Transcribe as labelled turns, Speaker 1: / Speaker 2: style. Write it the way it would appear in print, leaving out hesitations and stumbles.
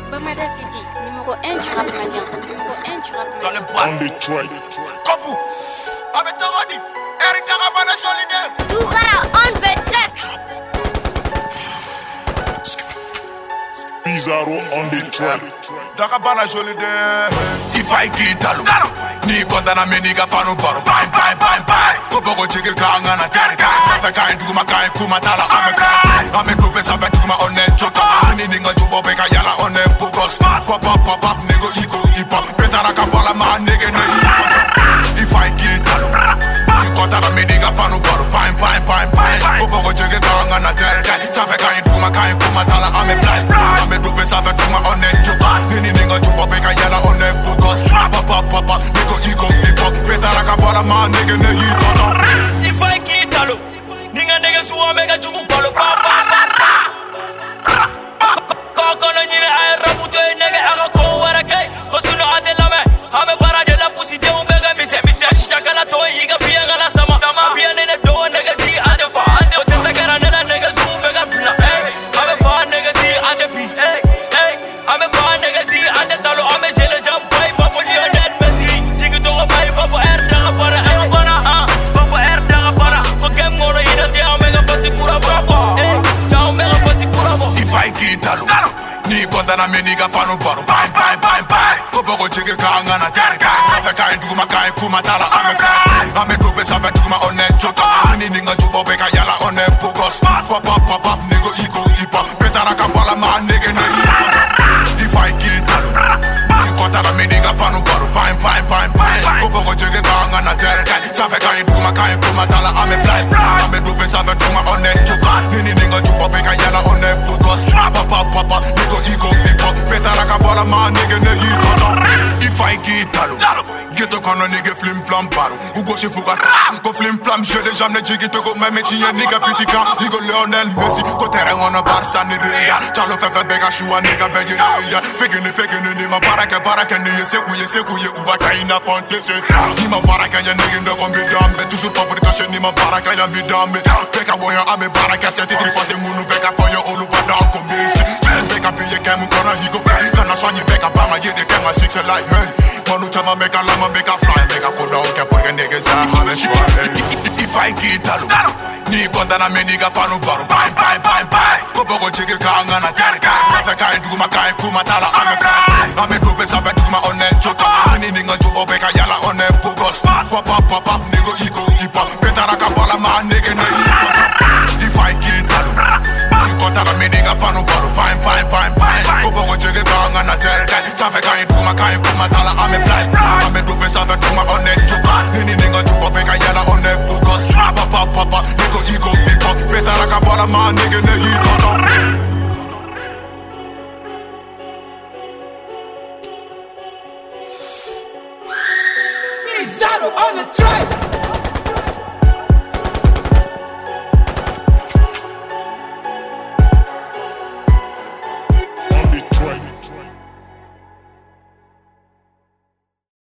Speaker 1: Bomada City, numéro 1 du rap indien. Numéro 1 du rap
Speaker 2: dans le bois.
Speaker 3: On Detroit.
Speaker 2: Kopu, avec Toroni, Eric Darabana Solidaire.
Speaker 4: Tougara on the track.
Speaker 3: Bizarro on Detroit.
Speaker 2: Darabana Solidaire. Ifai Kitalo. Ni kondana meniga fanu baro. Bang, bang, bang, bang. Kopoko chike kanga na teri kai. Safe kai nduguma kai kumatala ameka. Ame kupe safe nduguma one chota. Nini ninga jubo beka yala one bugos. Pop, pop, pop, pop, nego iko hip hop. Petara kampala ma nege ne hip hop. Ifai Kitalo. Ni kondana meniga fanu baro. Bang, bang, bang, bang. Kopoko chike kanga na teri kai. Safe kai nduguma kai kumatala ame fly. Ame kupe safe nduguma one chota. Nini ninga jubo beka yala one bugos. Pop, pop, pop, pop, nego iko hip hop. Petara kampala ma nege ne hip hop.
Speaker 5: Ifai Kitalo. Ninga nigga suwa mega chuku palo pa pa pa pa. Kono nyime ay rapu to nigga aga ko wara kay. Osuno ate lame. Ame para de la pussy de un mega mise. Shakala to iga biya gala sama. Biya nene do nigga si ate fa. O te sakara nena nigga su mega bla. Ame fa nigga si ate pi. Ame fa nigga si ate talo. Ame jele jam pai pa po dia net mesi. Jigi to pai pa po er da para ay para ha. Pa po er da para. Ko kem ngono ina te ame fasi pura papa. Ciao mega fasi pura mo.
Speaker 2: Ifai Kitalo. Ni kondana meniga fanu baro. Bang, bang, bang, bang. Kopoko chike kanga na teri kai. Safe kai nduguma kai kumatala ameka. Ame kupe safe nduguma one chota. Nini ninga jubo beka yala one bugos. Pop, pop, pop, pop, nego iko hip hop. Petara kampala ma nege ne hip hop. Ifai Kitalo. Ni kondana meniga fanu baro. Bang, bang, bang, bang. Kopoko chike kanga na teri kai. Safe kai nduguma kai kumatala ame fly. Ame kupe safe nduguma one chota. Nini ninga jubo beka yala one bugos. Pop, pop, pop, pop, nego iko hip hop. Petara kampala ma nege ne hip hop. Ifai Kitalo. Ghetto kono nige flim flam baro. Ugo shifugata. Go flim flam je de jamne jigi to go meme chiye nigga pitika. Igo Lionel Messi. Go terrain on a Barca ni reya. Chalo fefe bega shua nigga begi reya. Fegini ni ma baraka ni yeseku ye uba kaina fonte se. Ni ma baraka ya nigga ndo kombi dambe. Toujours pas pour cacher ni ma baraka ya vidambe. Beka boya ame baraka seti trifase munu beka foyo olu bada kombisi. Beka piye kemu kona higo. Kana swanyi beka bama yede kema six alive. Manu chama meka lama meka fly meka pull down ke porque niggas ame sure. Ifai Kitalo. Ni kondana meniga fanu baro. Bang, bang, bang, bang. Kopoko chike kanga na teri kai. Safe kai nduguma kai kumatala ameka. Ame kupe safe nduguma one chota. Nini ninga jubo beka yala one bugos. Pop, pop, pop, pop, nego iko hip hop. Petara kampala ma nege ne hip hop. Ifai Kitalo. Ni kondana meniga fanu baro. Bang, bang, bang, bang. Kopoko chike kanga na teri kai. Safe kai nduguma kai kumatala ame fly. Ame kupe safe nduguma one chota. Nini ninga jubo beka yala one bugos. Pop, pop, pop, pop, nego iko hip hop. Petara kampala ma nege ne hip hop.
Speaker 6: Bizarro on the track.